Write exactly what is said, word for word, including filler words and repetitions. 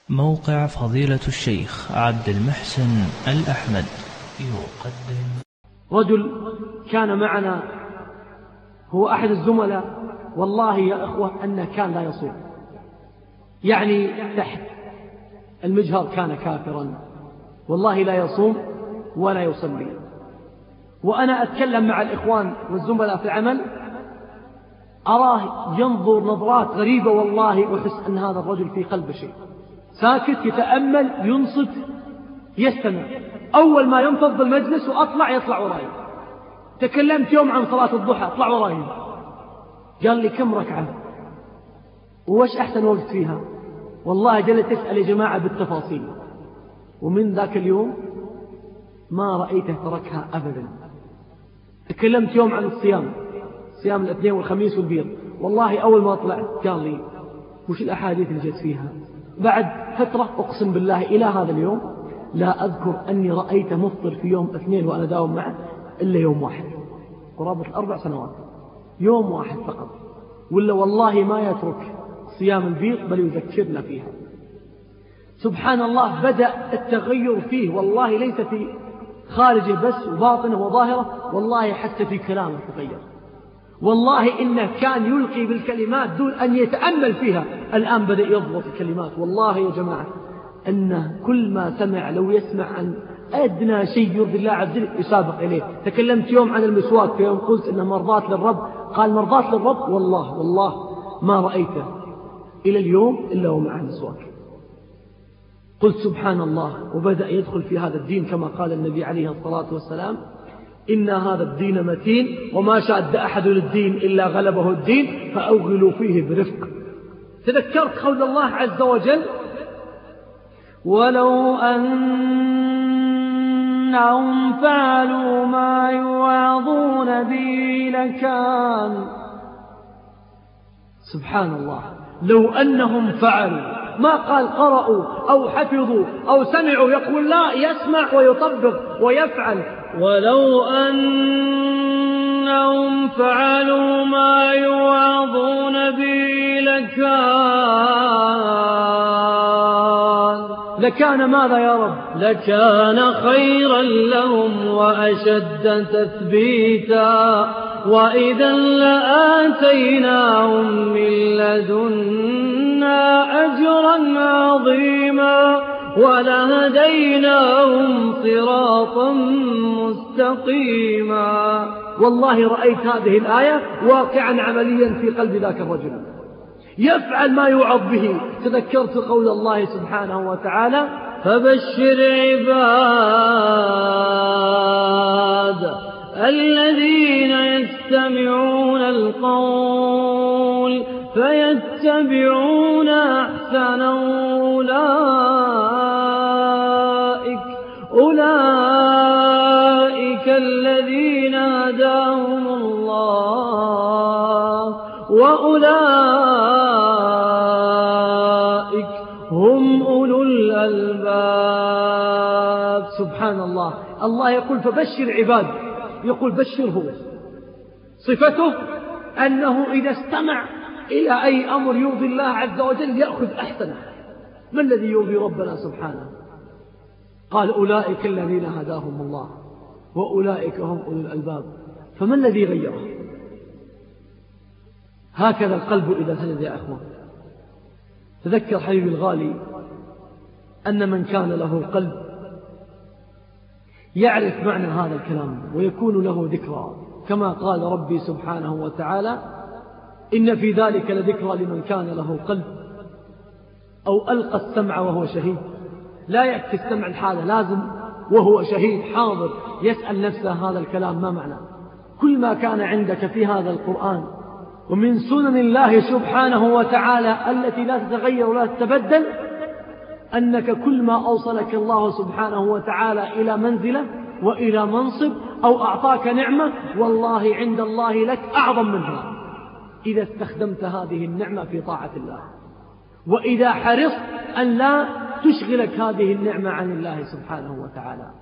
موقع فضيلة الشيخ عبد المحسن الأحمد يقدم. رجل كان معنا هو أحد الزملاء، والله يا إخوة أنه كان لا يصوم، يعني تحت المجهر كان كافرا، والله لا يصوم ولا يصلي. وأنا أتكلم مع الإخوان والزملاء في العمل أراه ينظر نظرات غريبة، والله وحس أن هذا الرجل في قلبه شيء، ساكت يتأمل ينصت يستمع. أول ما ينفض المجلس وأطلع يطلع وراي. تكلمت يوم عن صلاة الضحى، اطلع وراي. قال لي كم ركعة ووش أحسن وقت فيها؟ والله جلت تسأل يا جماعة بالتفاصيل. ومن ذاك اليوم ما رأيته تركها أبدا. تكلمت يوم عن الصيام، صيام الاثنين والخميس والبيض، والله أول ما طلعت قال لي وش الأحاديث اللي جت فيها؟ بعد فترة أقسم بالله إلى هذا اليوم لا أذكر أني رأيته مفطر في يوم اثنين وأنا داوم معه إلا يوم واحد، قرابة الأربع سنوات، يوم واحد فقط. ولا والله ما يترك صيام البيض بل يذكرنا فيها. سبحان الله، بدأ التغير فيه، والله ليس في خارجه بس وباطنه وظاهره، والله حتى في كلامه تغير. والله إنه كان يلقي بالكلمات دون أن يتأمل فيها، الآن بدأ يضبط الكلمات. والله يا جماعة أنه كل ما سمع لو يسمع عن أدنى شيء يرضي الله عز وجل يسابق إليه. تكلمت يوم عن المسواك، في يوم قلت إنه مرضات للرب، قال مرضات للرب، والله والله ما رأيته إلى اليوم إلا ومعه مسواك. قلت سبحان الله. وبدأ يدخل في هذا الدين كما قال النبي عليه الصلاة والسلام: إن هذا الدين متين وما شاد أحد للدين إلا غلبه الدين فأوغلوا فيه برفق. تذكرت قول الله عز وجل: ولو أنهم فعلوا ما يوعظون به لكان. سبحان الله، لو أنهم فعلوا، ما قال قرأوا أو حفظوا أو سمعوا، يقول لا، يسمع ويطبق ويفعل. ولو أنهم فعلوا ما يوعظون به لكان لكان ماذا يا رب؟ لكان خيرا لهم وأشد تثبيتا، وإذا لآتيناهم من لدنا أجرا عظيما ولهديناهم صراطا مستقيما. والله رأيت هذه الآية واقعا عمليا في قلب ذاك الرجل، يفعل ما يوعظ به. تذكرت قول الله سبحانه وتعالى: فبشر عباد الذين يستمعون القول فيتبعون أحسنه، أولئك أولئك الذين هداهم الله وأولئك هم أولو الألباب. سبحان الله، الله يقول فبشر عباد، يقول بشره. صفته أنه إذا استمع إلى أي أمر يرضي الله عز وجل يأخذ أحسنه. ما الذي يرضي ربنا سبحانه؟ قال: أولئك الذين هداهم الله وأولئك هم أولو الألباب. فما الذي غيره؟ هكذا القلب إذا سجد يا أخوان. تذكر حبيبي الغالي أن من كان له قلب يعرف معنى هذا الكلام ويكون له ذكرى، كما قال ربي سبحانه وتعالى: إن في ذلك لذكرى لمن كان له قلب أو ألقى السمع وهو شهيد. لا يكفي السمع الحالة، لازم وهو شهيد حاضر يسأل نفسه هذا الكلام ما معنى. كل ما كان عندك في هذا القرآن ومن سنن الله سبحانه وتعالى التي لا تتغير ولا تتبدل، أنك كل ما أوصلك الله سبحانه وتعالى إلى منزلة وإلى منصب أو أعطاك نعمة، والله عند الله لك أعظم منها إذا استخدمت هذه النعمة في طاعة الله، وإذا حرصت أن لا تشغلك هذه النعمة عن الله سبحانه وتعالى.